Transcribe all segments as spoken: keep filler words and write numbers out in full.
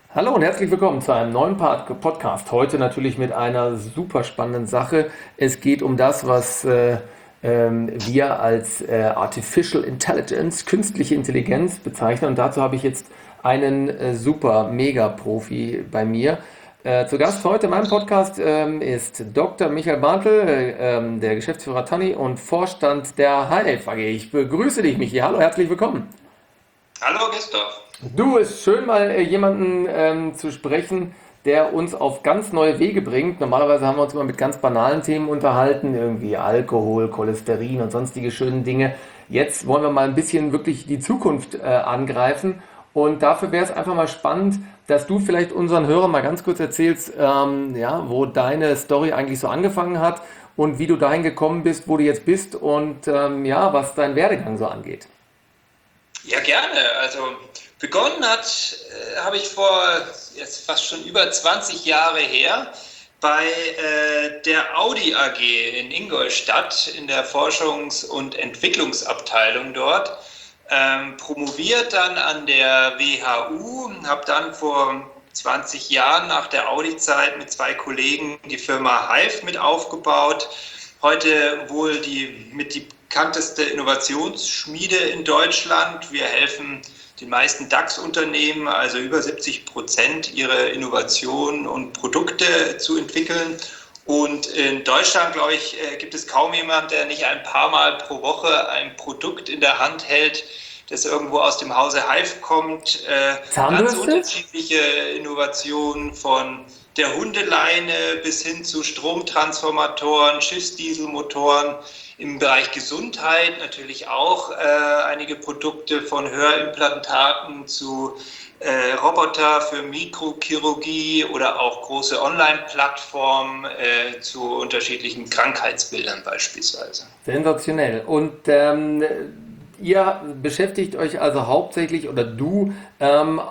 Hallo und herzlich willkommen zu einem neuen Part Podcast. Heute natürlich mit einer super spannenden Sache. Es geht um das, was äh, ähm, wir als äh, Artificial Intelligence, künstliche Intelligenz bezeichnen. Und dazu habe ich jetzt einen äh, super Mega-Profi bei mir. Äh, zu Gast heute in meinem Podcast ähm, ist Doktor Michael Bartel, äh, ähm, der Geschäftsführer Tanni und Vorstand der Hive A G. Ich begrüße dich, Michi. Hallo, herzlich willkommen. Hallo Christoph. Du, ist schön, mal äh, jemanden ähm, zu sprechen, der uns auf ganz neue Wege bringt. Normalerweise haben wir uns immer mit ganz banalen Themen unterhalten, irgendwie Alkohol, Cholesterin und sonstige schönen Dinge. Jetzt wollen wir mal ein bisschen wirklich die Zukunft äh, angreifen. Und dafür wäre es einfach mal spannend, dass du vielleicht unseren Hörern mal ganz kurz erzählst, ähm, ja, wo deine Story eigentlich so angefangen hat und wie du dahin gekommen bist, wo du jetzt bist und ähm, ja, was dein Werdegang so angeht. Ja, gerne. Also begonnen hat, äh, habe ich vor jetzt fast schon über zwanzig Jahre her bei äh, der Audi A G in Ingolstadt in der Forschungs- und Entwicklungsabteilung dort. Ähm, promoviert dann an der W H U, habe dann vor zwanzig Jahren nach der Audi-Zeit mit zwei Kollegen die Firma Hive mit aufgebaut. Heute wohl die mit die bekannteste Innovationsschmiede in Deutschland. Wir helfen den meisten DAX-Unternehmen, also über siebzig Prozent, ihre Innovationen und Produkte zu entwickeln. Und in Deutschland, glaube ich, gibt es kaum jemand, der nicht ein paar Mal pro Woche ein Produkt in der Hand hält, das irgendwo aus dem Hause Hive kommt. Ganz Zahnbürste? unterschiedliche Innovationen von der Hundeleine bis hin zu Stromtransformatoren, Schiffsdieselmotoren. Im Bereich Gesundheit natürlich auch äh, einige Produkte von Hörimplantaten zu äh, Roboter für Mikrochirurgie oder auch große Online-Plattformen äh, zu unterschiedlichen Krankheitsbildern beispielsweise. Sensationell. Und ähm, ihr beschäftigt euch also hauptsächlich, oder du, ähm,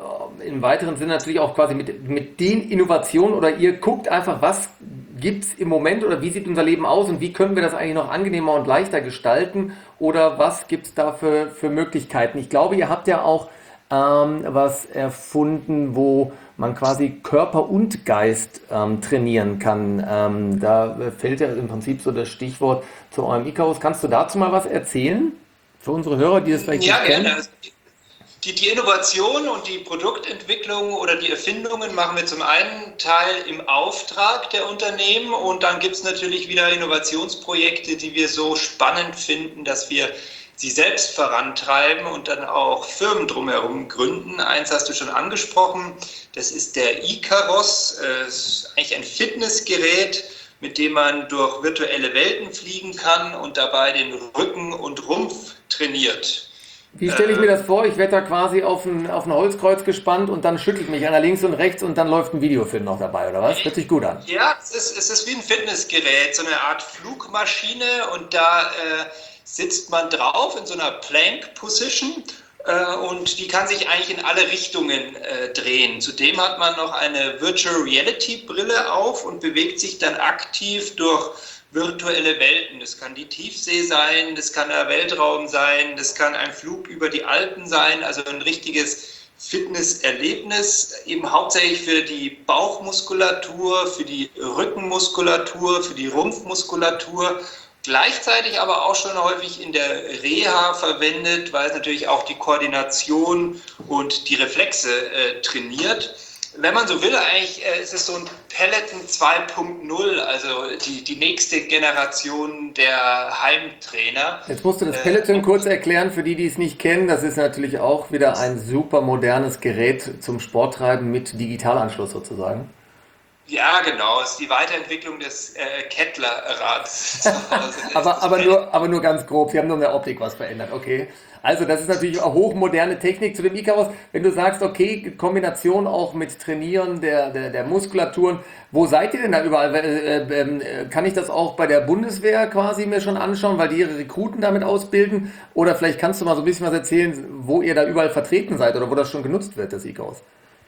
im weiteren Sinne natürlich auch quasi mit, mit den Innovationen, oder ihr guckt einfach, was gibt es im Moment oder wie sieht unser Leben aus und wie können wir das eigentlich noch angenehmer und leichter gestalten oder was gibt es da für, für Möglichkeiten. Ich glaube, ihr habt ja auch ähm, was erfunden, wo man quasi Körper und Geist ähm, trainieren kann. Ähm, da fällt ja im Prinzip so das Stichwort zu eurem Icarus. Kannst du dazu mal was erzählen? Für unsere Hörer, die das vielleicht Ja, nicht gerne. kennen? Also Die, die Innovation und die Produktentwicklung oder die Erfindungen machen wir zum einen Teil im Auftrag der Unternehmen und dann gibt es natürlich wieder Innovationsprojekte, die wir so spannend finden, dass wir sie selbst vorantreiben und dann auch Firmen drumherum gründen. Eins hast du schon angesprochen, das ist der Icaros. Das ist eigentlich ein Fitnessgerät, mit dem man durch virtuelle Welten fliegen kann und dabei den Rücken und Rumpf trainiert. Wie stelle ich mir das Ähm, vor? Ich werde da quasi auf ein, auf ein Holzkreuz gespannt und dann schüttelt mich einer links und rechts und dann läuft ein Videofilm noch dabei, oder was? Hört sich gut an. Ja, es ist, es ist wie ein Fitnessgerät, so eine Art Flugmaschine und da äh, sitzt man drauf in so einer Plank Position äh, und die kann sich eigentlich in alle Richtungen äh, drehen. Zudem hat man noch eine Virtual Reality Brille auf und bewegt sich dann aktiv durch virtuelle Welten. Das kann die Tiefsee sein, das kann der Weltraum sein, das kann ein Flug über die Alpen sein, also ein richtiges Fitnesserlebnis, eben hauptsächlich für die Bauchmuskulatur, für die Rückenmuskulatur, für die Rumpfmuskulatur, gleichzeitig aber auch schon häufig in der Reha verwendet, weil es natürlich auch die Koordination und die Reflexe äh, trainiert. Wenn man so will, eigentlich äh, ist es so ein Peloton zwei Punkt null, also die, die nächste Generation der Heimtrainer. Jetzt musst du das Äh, Peloton kurz erklären für die, die es nicht kennen. Das ist natürlich auch wieder ein super modernes Gerät zum Sporttreiben mit Digitalanschluss sozusagen. Ja, genau. Es ist die Weiterentwicklung des äh, Kettler-Rads zu Hause. Das, Aber, das aber, Pellet. nur, aber nur ganz grob. Sie haben nur in der Optik was verändert. Okay. Also das ist natürlich auch hochmoderne Technik zu dem Icarus. Wenn du sagst, okay, Kombination auch mit Trainieren der, der, der Muskulaturen. Wo seid ihr denn da überall? Äh, äh, äh, kann ich das auch bei der Bundeswehr quasi mir schon anschauen, weil die ihre Rekruten damit ausbilden? Oder vielleicht kannst du mal so ein bisschen was erzählen, wo ihr da überall vertreten seid oder wo das schon genutzt wird, das Icarus.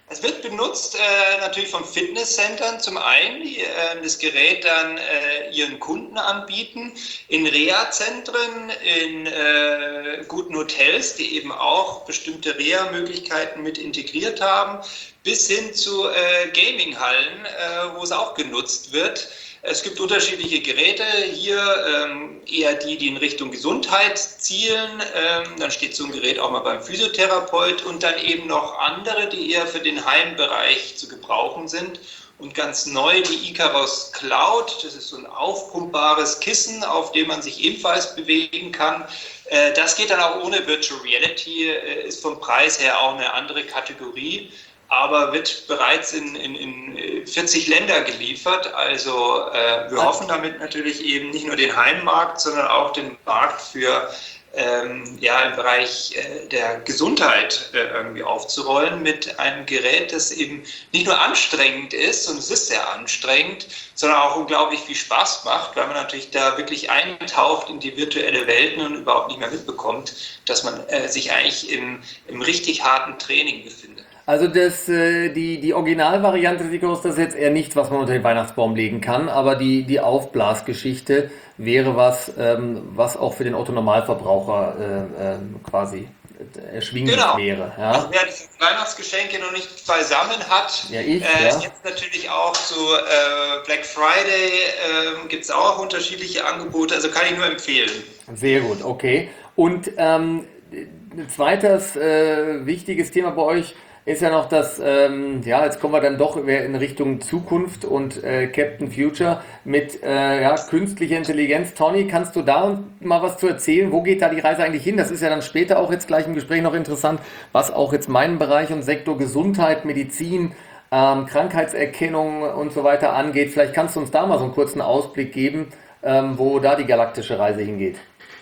Es wird benutzt äh, natürlich von Fitnesscentern zum einen, die äh, das Gerät dann äh, ihren Kunden anbieten, in Reha-Zentren, in äh, guten Hotels, die eben auch bestimmte Reha-Möglichkeiten mit integriert haben, bis hin zu äh, Gaming-Hallen, äh, wo es auch genutzt wird. Es gibt unterschiedliche Geräte, hier ähm, eher die, die in Richtung Gesundheit zielen, ähm, dann steht so ein Gerät auch mal beim Physiotherapeut und dann eben noch andere, die eher für den Heimbereich zu gebrauchen sind. Und ganz neu die Icarus Cloud, das ist so ein aufpumpbares Kissen, auf dem man sich ebenfalls bewegen kann. Äh, das geht dann auch ohne Virtual Reality, äh, ist vom Preis her auch eine andere Kategorie, aber wird bereits in, in, in vierzig Länder geliefert. Also äh, wir hoffen damit natürlich eben nicht nur den Heimmarkt, sondern auch den Markt für ähm, ja, im Bereich äh, der Gesundheit äh, irgendwie aufzurollen mit einem Gerät, das eben nicht nur anstrengend ist, und es ist sehr anstrengend, sondern auch unglaublich viel Spaß macht, weil man natürlich da wirklich eintaucht in die virtuelle Welt und überhaupt nicht mehr mitbekommt, dass man äh, sich eigentlich im, im richtig harten Training befindet. Also das, äh, die, die Originalvariante des Icarus, das ist jetzt eher nichts, was man unter den Weihnachtsbaum legen kann, aber die, die Aufblasgeschichte wäre was, ähm, was auch für den Otto-Normalverbraucher äh, äh, quasi erschwinglich genau. wäre. Ja? Also wer die Weihnachtsgeschenke noch nicht beisammen hat, ja, ich, äh, ja. jetzt natürlich auch zu äh, Black Friday äh, gibt es auch unterschiedliche Angebote, also kann ich nur empfehlen. Sehr gut, okay. Und ähm, ein zweites äh, wichtiges Thema bei euch ist ja noch das, ähm, ja, jetzt kommen wir dann doch in Richtung Zukunft und äh, Captain Future mit äh, ja, künstlicher Intelligenz. Tony, kannst du da mal was zu erzählen? Wo geht da die Reise eigentlich hin? Das ist ja dann später auch jetzt gleich im Gespräch noch interessant, was auch jetzt meinen Bereich und Sektor Gesundheit, Medizin, ähm, Krankheitserkennung und so weiter angeht. Vielleicht kannst du uns da mal so einen kurzen Ausblick geben, ähm, wo da die galaktische Reise hingeht.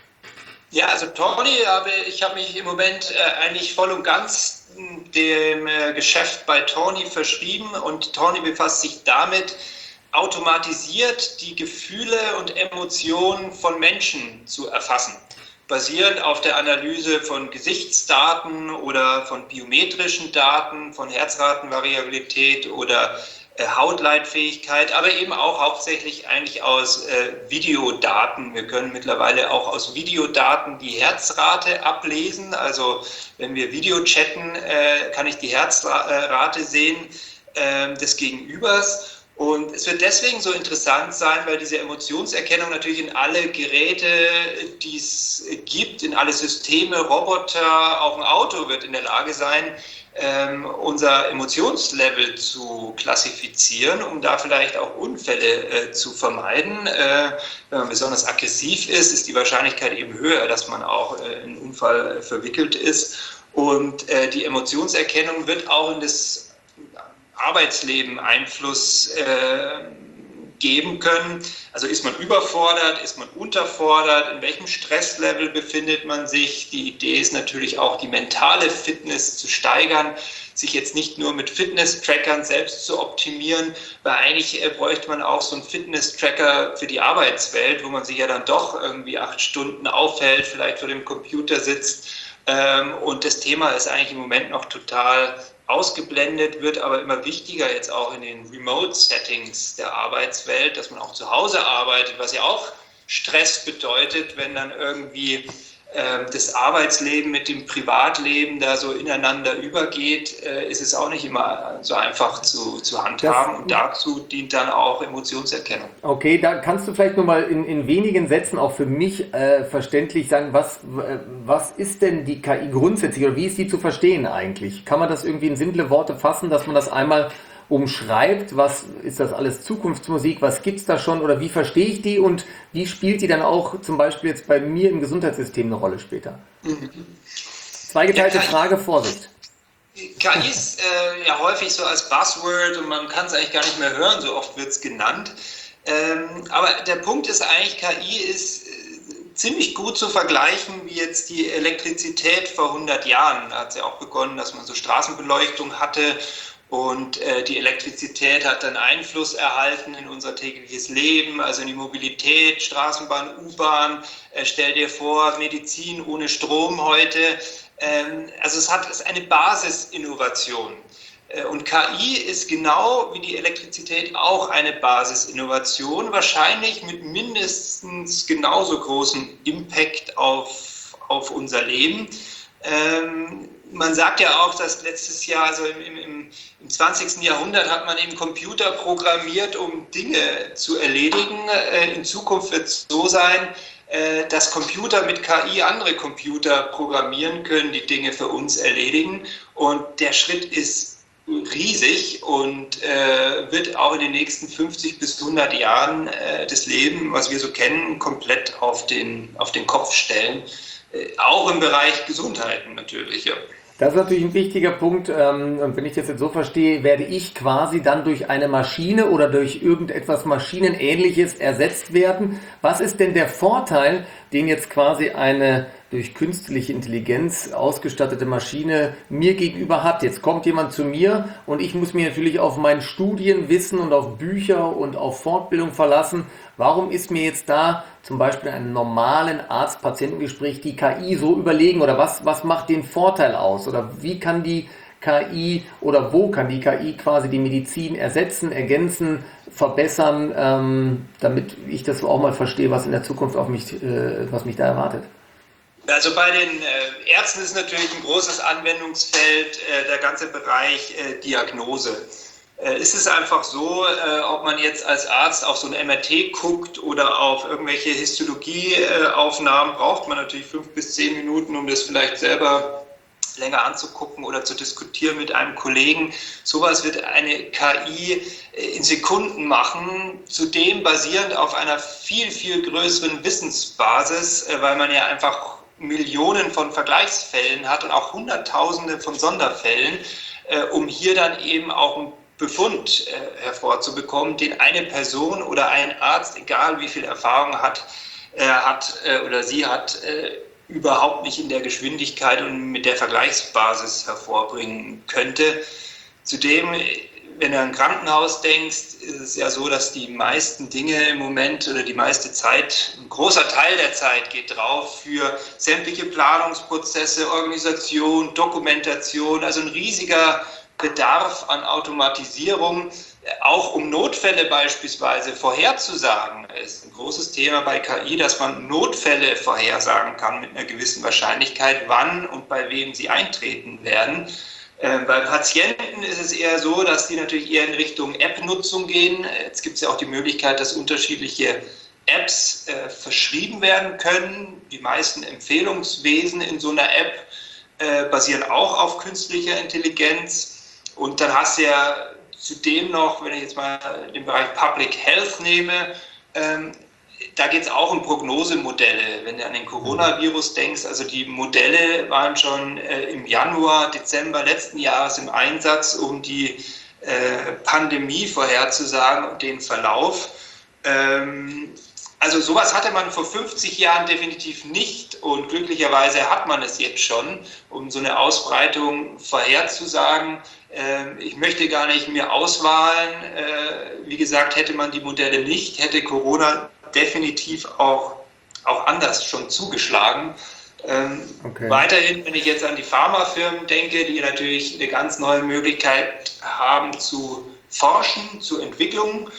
Ja, also Tony, ich habe mich im Moment äh, eigentlich voll und ganz dem äh, Geschäft bei Tony verschrieben, und Tony befasst sich damit, automatisiert die Gefühle und Emotionen von Menschen zu erfassen, basierend auf der Analyse von Gesichtsdaten oder von biometrischen Daten, von Herzratenvariabilität oder Hautleitfähigkeit, aber eben auch hauptsächlich eigentlich aus äh, Videodaten. Wir können mittlerweile auch aus Videodaten die Herzrate ablesen. Also wenn wir Video chatten, äh, kann ich die Herzrate sehen äh, des Gegenübers. Und es wird deswegen so interessant sein, weil diese Emotionserkennung natürlich in alle Geräte, die es gibt, in alle Systeme, Roboter, auch ein Auto wird in der Lage sein, Ähm, unser Emotionslevel zu klassifizieren, um da vielleicht auch Unfälle äh, zu vermeiden. Äh, wenn man besonders aggressiv ist, ist die Wahrscheinlichkeit eben höher, dass man auch äh, in einen Unfall äh, verwickelt ist. Und äh, die Emotionserkennung wird auch in das Arbeitsleben Einfluss äh, geben können. Also ist man überfordert, ist man unterfordert, in welchem Stresslevel befindet man sich? Die Idee ist natürlich auch, die mentale Fitness zu steigern, sich jetzt nicht nur mit Fitness-Trackern selbst zu optimieren, weil eigentlich äh, bräuchte man auch so einen Fitness-Tracker für die Arbeitswelt, wo man sich ja dann doch irgendwie acht Stunden aufhält, vielleicht vor dem Computer sitzt. Ähm, und das Thema ist eigentlich im Moment noch total ausgeblendet, wird aber immer wichtiger jetzt auch in den Remote-Settings der Arbeitswelt, dass man auch zu Hause arbeitet, was ja auch Stress bedeutet, wenn dann irgendwie äh, das Arbeitsleben mit dem Privatleben da so ineinander übergeht, äh, ist es auch nicht immer so einfach zu, zu handhaben. Das, und dazu dient dann auch Emotionserkennung. Okay, da kannst du vielleicht nochmal in, in wenigen Sätzen auch für mich äh, verständlich sagen, was, was ist denn die K I grundsätzlich oder wie ist die zu verstehen eigentlich? Kann man das irgendwie in simple Worte fassen, dass man das einmal umschreibt? Was ist das alles Zukunftsmusik? Was gibt es da schon oder wie verstehe ich die und wie spielt die dann auch zum Beispiel jetzt bei mir im Gesundheitssystem eine Rolle später? Mhm. Zweigeteilte ja, Frage, Vorsicht. K I ist äh, ja häufig so als Buzzword und man kann es eigentlich gar nicht mehr hören, so oft wird es genannt. Ähm, aber der Punkt ist eigentlich, K I ist äh, ziemlich gut zu vergleichen wie jetzt die Elektrizität vor hundert Jahren. Da hat es ja auch begonnen, dass man so Straßenbeleuchtung hatte. Und äh, die Elektrizität hat dann Einfluss erhalten in unser tägliches Leben, also in die Mobilität, Straßenbahn, U-Bahn. Äh, stell dir vor, Medizin ohne Strom heute. Ähm, also es hat es ist eine Basisinnovation. Und K I ist genau wie die Elektrizität auch eine Basisinnovation, wahrscheinlich mit mindestens genauso großem Impact auf, auf unser Leben. Ähm, man sagt ja auch, dass letztes Jahr, also im, im, im zwanzigsten Jahrhundert, hat man eben Computer programmiert, um Dinge zu erledigen. Äh, in Zukunft wird es so sein, äh, dass Computer mit K I andere Computer programmieren können, die Dinge für uns erledigen. Und der Schritt ist riesig und äh, wird auch in den nächsten fünfzig bis hundert Jahren äh, das Leben, was wir so kennen, komplett auf den, auf den Kopf stellen. Äh, auch im Bereich Gesundheiten natürlich, ja. Das ist natürlich ein wichtiger Punkt. ähm, Und wenn ich das jetzt so verstehe, werde ich quasi dann durch eine Maschine oder durch irgendetwas Maschinenähnliches ersetzt werden. Was ist denn der Vorteil, den jetzt quasi eine durch künstliche Intelligenz ausgestattete Maschine mir gegenüber hat? Jetzt kommt jemand zu mir und ich muss mich natürlich auf mein Studienwissen und auf Bücher und auf Fortbildung verlassen. Warum ist mir jetzt da zum Beispiel in einem normalen Arzt-Patientengespräch die K I so überlegen, oder was, was macht den Vorteil aus? Oder wie kann die K I oder wo kann die K I quasi die Medizin ersetzen, ergänzen, verbessern, ähm, damit ich das auch mal verstehe, was in der Zukunft auf mich, äh, was mich da erwartet? Also bei den äh, Ärzten ist natürlich ein großes Anwendungsfeld äh, der ganze Bereich äh, Diagnose. Äh, ist es einfach so, äh, ob man jetzt als Arzt auf so ein M R T guckt oder auf irgendwelche Histologieaufnahmen, äh, braucht man natürlich fünf bis zehn Minuten, um das vielleicht selber länger anzugucken oder zu diskutieren mit einem Kollegen. Sowas wird eine K I in Sekunden machen, zudem basierend auf einer viel, viel größeren Wissensbasis, weil man ja einfach Millionen von Vergleichsfällen hat und auch Hunderttausende von Sonderfällen, um hier dann eben auch einen Befund hervorzubekommen, den eine Person oder ein Arzt, egal wie viel Erfahrung hat, hat oder sie hat, überhaupt nicht in der Geschwindigkeit und mit der Vergleichsbasis hervorbringen könnte. Zudem, wenn du an ein Krankenhaus denkst, ist es ja so, dass die meisten Dinge im Moment oder die meiste Zeit, ein großer Teil der Zeit geht drauf für sämtliche Planungsprozesse, Organisation, Dokumentation, also ein riesiger Bedarf an Automatisierung, auch um Notfälle beispielsweise vorherzusagen. Es ist ein großes Thema bei K I, dass man Notfälle vorhersagen kann mit einer gewissen Wahrscheinlichkeit, wann und bei wem sie eintreten werden. Äh, bei Patienten ist es eher so, dass die natürlich eher in Richtung App-Nutzung gehen. Jetzt gibt es ja auch die Möglichkeit, dass unterschiedliche Apps äh, verschrieben werden können. Die meisten Empfehlungswesen in so einer App äh, basieren auch auf künstlicher Intelligenz. Und dann hast du ja zudem noch, wenn ich jetzt mal den Bereich Public Health nehme, ähm, da geht es auch um Prognosemodelle. Wenn du an den Coronavirus denkst, also die Modelle waren schon äh, im Januar, Dezember letzten Jahres im Einsatz, um die äh, Pandemie vorherzusagen und den Verlauf. Ähm, also sowas hatte man vor fünfzig Jahren definitiv nicht und glücklicherweise hat man es jetzt schon, um so eine Ausbreitung vorherzusagen. Ich möchte gar nicht mehr auswahlen. Wie gesagt, hätte man die Modelle nicht, hätte Corona definitiv auch, auch anders schon zugeschlagen. Okay. Weiterhin, wenn ich jetzt an die Pharmafirmen denke, die natürlich eine ganz neue Möglichkeit haben zu forschen, zu Entwicklung.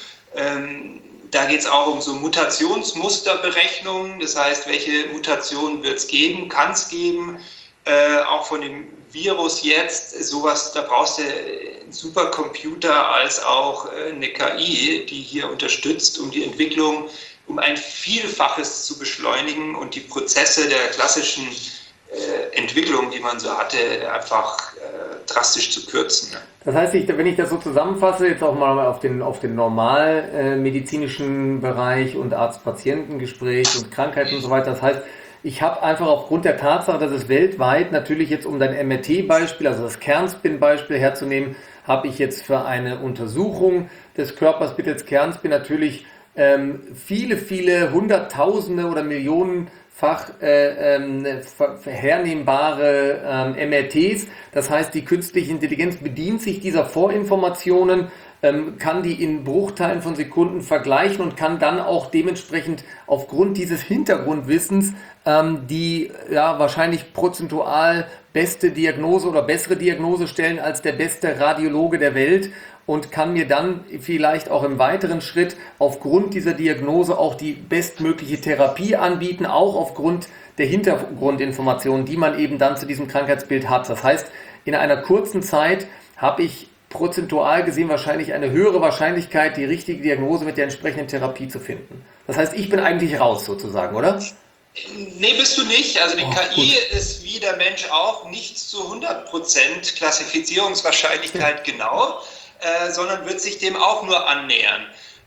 Da geht es auch um so Mutationsmusterberechnungen. Das heißt, welche Mutationen wird es geben, kann es geben. Äh, auch von dem Virus jetzt, sowas, da brauchst du einen Supercomputer als auch eine K I, die hier unterstützt, um die Entwicklung um ein Vielfaches zu beschleunigen und die Prozesse der klassischen äh, Entwicklung, die man so hatte, einfach äh, drastisch zu kürzen. Ne? Das heißt, ich, wenn ich das so zusammenfasse, jetzt auch mal auf den, auf den normal äh, medizinischen Bereich und Arzt-Patienten-Gespräch und Krankheiten und so weiter, das heißt, ich habe einfach aufgrund der Tatsache, dass es weltweit natürlich jetzt, um dein M R T-Beispiel, also das Kernspin-Beispiel herzunehmen, habe ich jetzt für eine Untersuchung des Körpers mittels Kernspin natürlich ähm, viele, viele Hunderttausende oder Millionenfach äh, ähm, hernehmbare ähm, M R Ts. Das heißt, die künstliche Intelligenz bedient sich dieser Vorinformationen, ähm, kann die in Bruchteilen von Sekunden vergleichen und kann dann auch dementsprechend aufgrund dieses Hintergrundwissens ähm, die ja wahrscheinlich prozentual beste Diagnose oder bessere Diagnose stellen als der beste Radiologe der Welt und kann mir dann vielleicht auch im weiteren Schritt aufgrund dieser Diagnose auch die bestmögliche Therapie anbieten, auch aufgrund der Hintergrundinformationen, die man eben dann zu diesem Krankheitsbild hat. Das heißt, in einer kurzen Zeit habe ich prozentual gesehen wahrscheinlich eine höhere Wahrscheinlichkeit, die richtige Diagnose mit der entsprechenden Therapie zu finden. Das heißt, ich bin eigentlich raus sozusagen, oder? Nee, bist du nicht. Also die Oh, K I gut. ist wie der Mensch auch nicht zu hundert Prozent Klassifizierungswahrscheinlichkeit genau, äh, sondern wird sich dem auch nur annähern.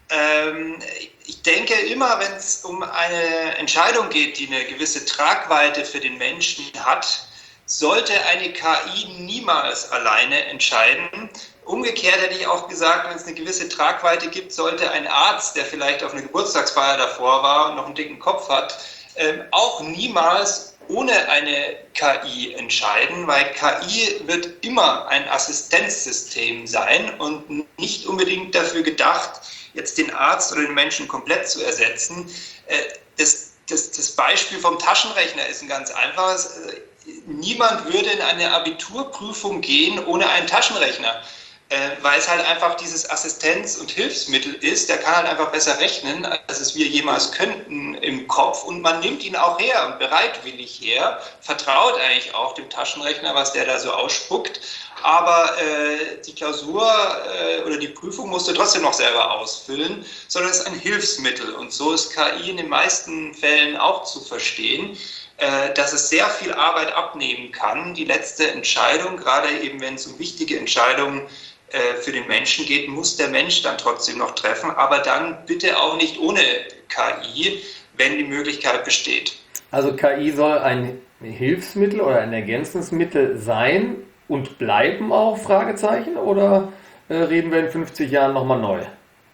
Ähm, ich denke immer, wenn es um eine Entscheidung geht, die eine gewisse Tragweite für den Menschen hat, sollte eine K I niemals alleine entscheiden. Umgekehrt hätte ich auch gesagt, wenn es eine gewisse Tragweite gibt, sollte ein Arzt, der vielleicht auf eine Geburtstagsfeier davor war und noch einen dicken Kopf hat, ähm, auch niemals ohne eine K I entscheiden, weil K I wird immer ein Assistenzsystem sein und nicht unbedingt dafür gedacht, jetzt den Arzt oder den Menschen komplett zu ersetzen. Äh, das, das, das Beispiel vom Taschenrechner ist ein ganz einfaches. Niemand würde in eine Abiturprüfung gehen ohne einen Taschenrechner, äh, weil es halt einfach dieses Assistenz- und Hilfsmittel ist. Der kann halt einfach besser rechnen, als es wir jemals könnten im Kopf, und man nimmt ihn auch her und bereitwillig her, vertraut eigentlich auch dem Taschenrechner, was der da so ausspuckt, aber äh, die Klausur äh, oder die Prüfung musst du trotzdem noch selber ausfüllen, sondern es ist ein Hilfsmittel, und so ist K I in den meisten Fällen auch zu verstehen, dass es sehr viel Arbeit abnehmen kann. Die letzte Entscheidung, gerade eben wenn es um wichtige Entscheidungen für den Menschen geht, muss der Mensch dann trotzdem noch treffen, aber dann bitte auch nicht ohne K I, wenn die Möglichkeit besteht. Also K I soll ein Hilfsmittel oder ein Ergänzungsmittel sein und bleiben auch, Fragezeichen, oder äh, reden wir in fünfzig Jahren nochmal neu?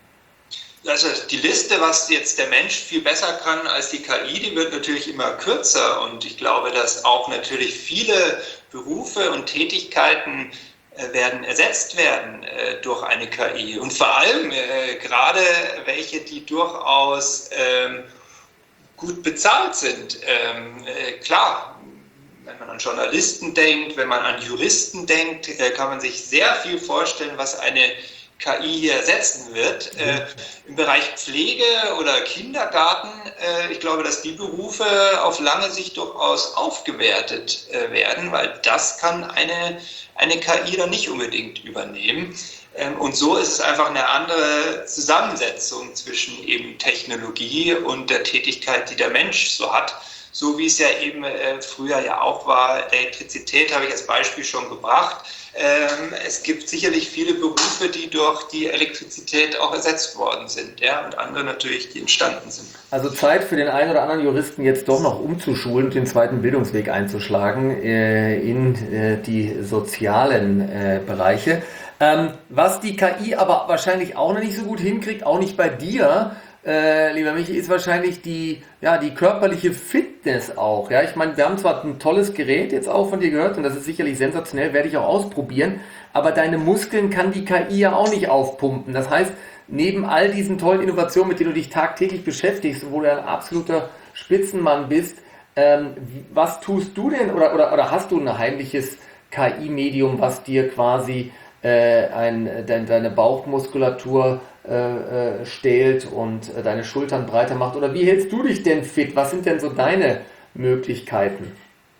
Also die Liste, was jetzt der Mensch viel besser kann als die K I, die wird natürlich immer kürzer, und ich glaube, dass auch natürlich viele Berufe und Tätigkeiten äh, werden ersetzt werden äh, durch eine K I, und vor allem äh, gerade welche, die durchaus ähm, gut bezahlt sind. Ähm, äh, klar, wenn man an Journalisten denkt, wenn man an Juristen denkt, äh, kann man sich sehr viel vorstellen, was eine K I hier ersetzen wird. Äh, Im Bereich Pflege oder Kindergarten, äh, ich glaube, dass die Berufe auf lange Sicht durchaus aufgewertet äh, werden, weil das kann eine, eine K I dann nicht unbedingt übernehmen. Ähm, und so ist es einfach eine andere Zusammensetzung zwischen eben Technologie und der Tätigkeit, die der Mensch so hat. So wie es ja eben äh, früher ja auch war. Elektrizität habe ich als Beispiel schon gebracht. Ähm, es gibt sicherlich viele Berufe, die durch die Elektrizität auch ersetzt worden sind, ja, und andere natürlich, die entstanden sind. Also Zeit für den einen oder anderen Juristen jetzt doch noch umzuschulen und den zweiten Bildungsweg einzuschlagen äh, in äh, die sozialen äh, Bereiche. Ähm, was die K I aber wahrscheinlich auch noch nicht so gut hinkriegt, auch nicht bei dir, Äh, lieber Michi, ist wahrscheinlich die, ja, die körperliche Fitness auch. Ja? Ich meine, wir haben zwar ein tolles Gerät jetzt auch von dir gehört, und das ist sicherlich sensationell, werde ich auch ausprobieren, aber deine Muskeln kann die K I ja auch nicht aufpumpen. Das heißt, neben all diesen tollen Innovationen, mit denen du dich tagtäglich beschäftigst, wo du ein absoluter Spitzenmann bist, ähm, was tust du denn, oder, oder, oder hast du ein heimliches K I-Medium, was dir quasi äh, ein, de, deine Bauchmuskulatur äh, stählt und äh, deine Schultern breiter macht? Oder wie hältst du dich denn fit? Was sind denn so deine Möglichkeiten?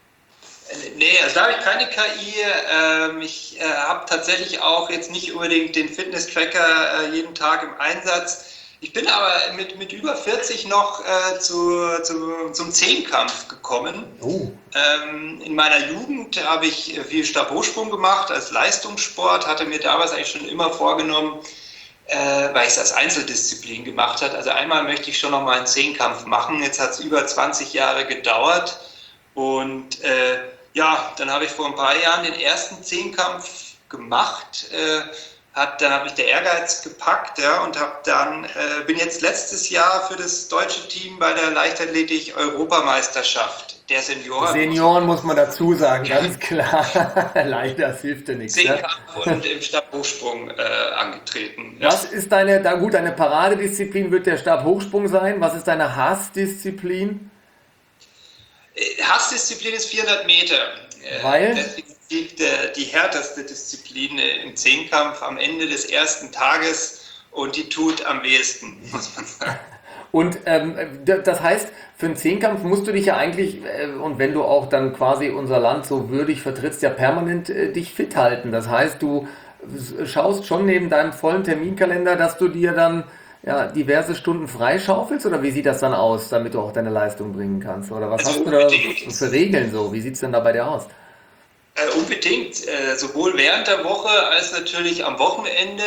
Nee, also da habe ich keine K I. Ähm, ich äh, habe tatsächlich auch jetzt nicht unbedingt den Fitness-Tracker äh, jeden Tag im Einsatz. Ich bin aber mit, mit über vierzig noch äh, zu, zu, zum Zehnkampf gekommen. Oh. Ähm, in meiner Jugend habe ich viel Stabhochsprung gemacht als Leistungssport, hatte mir damals eigentlich schon immer vorgenommen, Äh, weil ich es als Einzeldisziplin gemacht habe. Also einmal möchte ich schon noch mal einen Zehnkampf machen. Jetzt hat es über zwanzig Jahre gedauert. Und äh, ja, dann habe ich vor ein paar Jahren den ersten Zehnkampf gemacht. Äh, hat, dann hat mich der Ehrgeiz gepackt, ja, und hab dann, äh, bin jetzt letztes Jahr für das deutsche Team bei der Leichtathletik-Europameisterschaft der Senioren. Senioren muss man dazu sagen, ganz klar. Leider, das hilft dir nichts. Zehnkampf ja? Und im Stabhochsprung äh, angetreten. Ja. Was ist deine, da gut, deine Paradedisziplin wird der Stabhochsprung sein. Was ist deine Hassdisziplin? Hassdisziplin ist vierhundert Meter. Weil? Definitiv der, die härteste Disziplin im Zehnkampf am Ende des ersten Tages und die tut am wehesten, muss man sagen. Und ähm, das heißt, für einen Zehnkampf musst du dich ja eigentlich, äh, und wenn du auch dann quasi unser Land so würdig vertrittst, ja permanent äh, dich fit halten. Das heißt, du schaust schon neben deinem vollen Terminkalender, dass du dir dann ja, diverse Stunden freischaufelst, oder wie sieht das dann aus, damit du auch deine Leistung bringen kannst? Oder was Also hast du da unbedingt. für Regeln so? Wie sieht es denn da bei dir aus? Äh, unbedingt, äh, sowohl während der Woche als natürlich am Wochenende.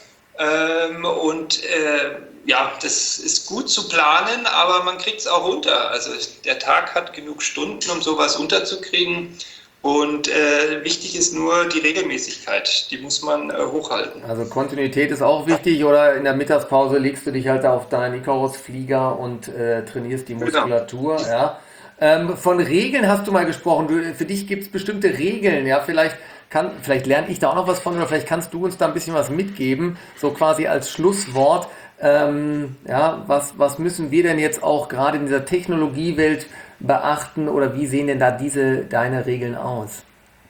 Ähm, und äh, ja, das ist gut zu planen, aber man kriegt es auch runter. Also der Tag hat genug Stunden, um sowas unterzukriegen. Und äh, wichtig ist nur die Regelmäßigkeit, die muss man äh, hochhalten. Also Kontinuität ist auch wichtig, oder in der Mittagspause legst du dich halt da auf deinen Icarus-Flieger und äh, trainierst die Genau. Muskulatur, ja. Ähm, von Regeln hast du mal gesprochen. Du, für dich gibt es bestimmte Regeln, ja. Vielleicht kann, vielleicht lerne ich da auch noch was von, oder vielleicht kannst du uns da ein bisschen was mitgeben, so quasi als Schlusswort. Ähm, ja, was, was müssen wir denn jetzt auch gerade in dieser Technologiewelt beachten, oder wie sehen denn da diese deine Regeln aus?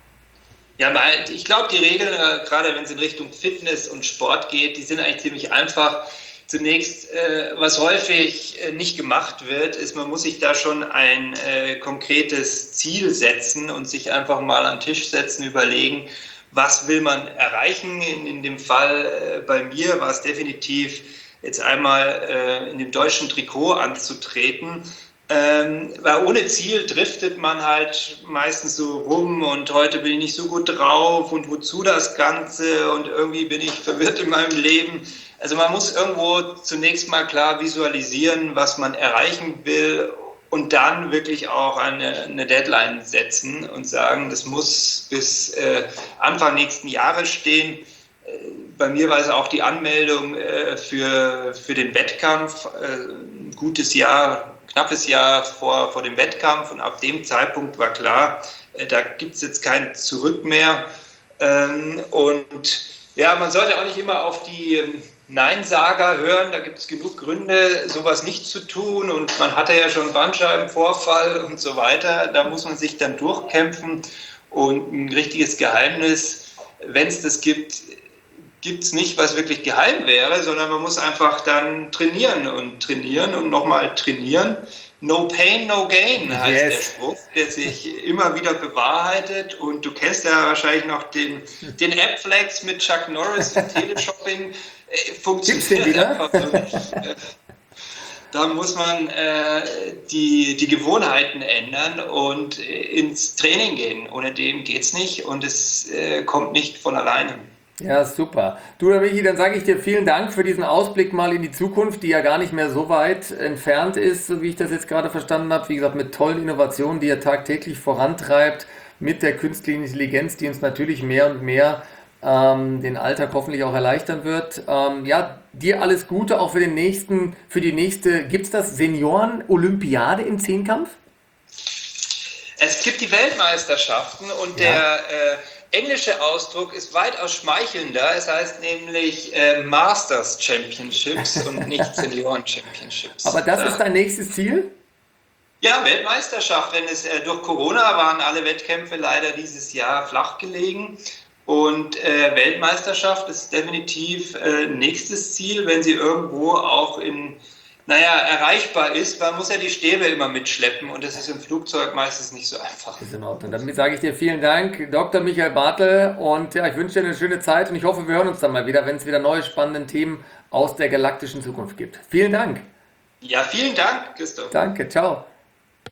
Ja, ich glaube, die Regeln, äh, gerade wenn es in Richtung Fitness und Sport geht, die sind eigentlich ziemlich einfach. Zunächst, äh, was häufig äh, nicht gemacht wird, ist, man muss sich da schon ein äh, konkretes Ziel setzen und sich einfach mal an den Tisch setzen, überlegen, was will man erreichen. In, in dem Fall äh, bei mir war es definitiv jetzt einmal äh, in dem deutschen Trikot anzutreten. Ähm, weil ohne Ziel driftet man halt meistens so rum und heute bin ich nicht so gut drauf und wozu das Ganze und irgendwie bin ich verwirrt in meinem Leben. Also man muss irgendwo zunächst mal klar visualisieren, was man erreichen will und dann wirklich auch eine, eine Deadline setzen und sagen, das muss bis äh, Anfang nächsten Jahres stehen. Bei mir war es auch die Anmeldung äh, für, für den Wettkampf, äh, ein gutes Jahr, knappes Jahr vor, vor dem Wettkampf, und ab dem Zeitpunkt war klar, äh, da gibt es jetzt kein Zurück mehr. Ähm, und ja, man sollte auch nicht immer auf die ähm, Neinsager hören, da gibt es genug Gründe, sowas nicht zu tun, und man hatte ja schon einen Bandscheibenvorfall und so weiter, da muss man sich dann durchkämpfen, und ein richtiges Geheimnis, wenn es das gibt, gibt es nicht, was wirklich geheim wäre, sondern man muss einfach dann trainieren und trainieren und nochmal trainieren. No pain, no gain heißt Yes. der Spruch, der sich immer wieder bewahrheitet. Und du kennst ja wahrscheinlich noch den, den App-Flex mit Chuck Norris und Teleshopping. Äh, Gibt's den funktioniert wieder? einfach so nicht. Da muss man äh, die, die Gewohnheiten ändern und äh, ins Training gehen. Ohne dem geht es nicht, und es äh, kommt nicht von alleine. Ja, super. Du, Herr Michi, dann sage ich dir vielen Dank für diesen Ausblick mal in die Zukunft, die ja gar nicht mehr so weit entfernt ist, so wie ich das jetzt gerade verstanden habe. Wie gesagt, mit tollen Innovationen, die ihr tagtäglich vorantreibt, mit der künstlichen Intelligenz, die uns natürlich mehr und mehr ähm, den Alltag hoffentlich auch erleichtern wird. Ähm, ja, dir alles Gute auch für den nächsten, für die nächste, gibt es das Senioren-Olympiade im Zehnkampf? Es gibt die Weltmeisterschaften, und Ja. der äh, englische Ausdruck ist weitaus schmeichelnder. Es heißt nämlich äh, Masters Championships und nicht Senioren Championships. Aber das ja. ist dein nächstes Ziel? Ja, Weltmeisterschaft. Wenn es äh, durch Corona waren alle Wettkämpfe leider dieses Jahr flach gelegen. Und äh, Weltmeisterschaft ist definitiv äh, nächstes Ziel, wenn sie irgendwo auch in, naja, erreichbar ist. Man muss ja die Stäbe immer mitschleppen, und das ist im Flugzeug meistens nicht so einfach. Ist in Ordnung. Damit sage ich dir vielen Dank, Doktor Michael Bartel. Und ja, ich wünsche dir eine schöne Zeit, und ich hoffe, wir hören uns dann mal wieder, wenn es wieder neue spannende Themen aus der galaktischen Zukunft gibt. Vielen Dank. Ja, vielen Dank, Christoph. Danke, ciao.